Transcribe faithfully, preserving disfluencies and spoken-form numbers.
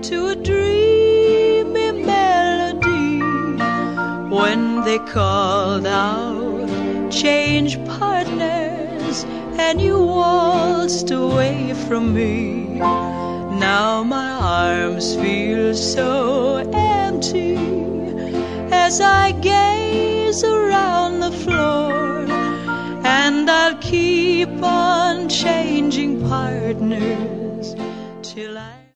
to a dreamy melody when they called out, change partners, and you waltzed away from me. Now my arms feel so empty as I gaze around the floor, and I'll keep on changing partners